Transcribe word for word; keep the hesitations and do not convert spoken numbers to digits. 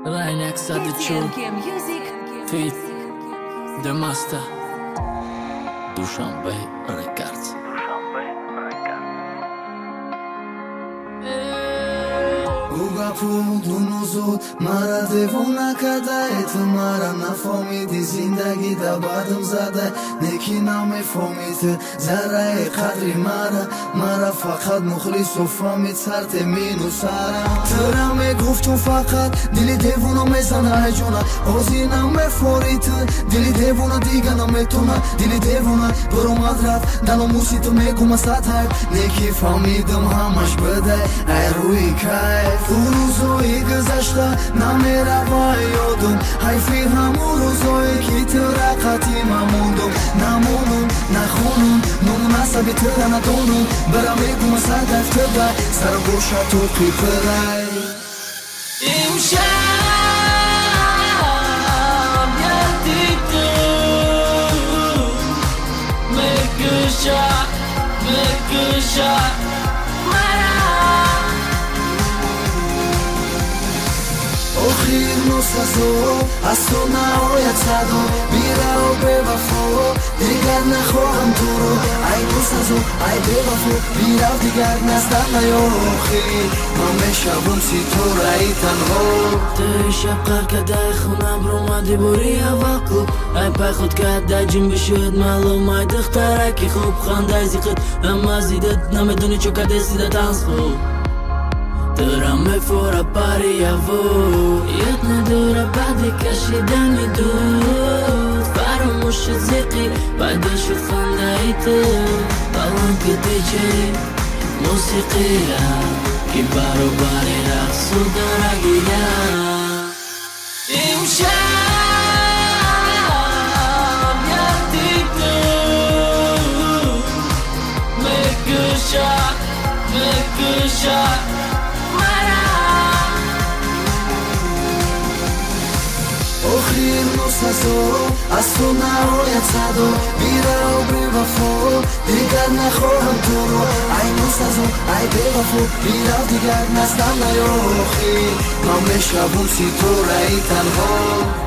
Rhinex at the tune Feet The Master Dushanbe Records Ugafu dunuzud mara devona kadaet mara nafamidi zindagi da badam zada neki name famit zarae qadri mara mara faqat mukhlis u famit sarte minusara tara me guftu faqat dili devona mezana jona ozina me forit dili devona digana me tuna dili devona boro madraf dalo musit me gumasata neki famidam hamash bada ay rui kai روزایی گذشته نمیروای یادم حیفی همون روزایی که تو رقتی مموندم نمونم نخونم نمون عصبی تو ندونم برم بگم صدف تو بای سر گوشه تو پیپرای امشب یادی تو مکشا مکشا آخر نسخه از تو نهایت صدا میره و به وفا دیگر نخواهم تو رو ای نسخه ای به وفا میره و دیگر نزدم نیا آخر من میشم سی تو رای تنها تو شب قر کده خونم رو مادی بوری اول کلوب ای پای خود کده جیم بشود معلوم ای دختره که خوب خانده زیقت اما زیدت نمیدونی چو کده سیده تنس خوب دارم مفورا باریavou یاد نداره بعد کشیدن دود فراموش زیقی بعدش شد خنده ای تو بالان که دیجی موسیقی را که بارو باری رقص و درگیره امشب یادی تو مکشا مکشا آخر نسخه از تو نهایت صدا میره و به وفا دیگر نخواهم تو رو ای نسخه ای به وفا میره و دیگر نزدم نیا آخر من میشم سی تو رای تنها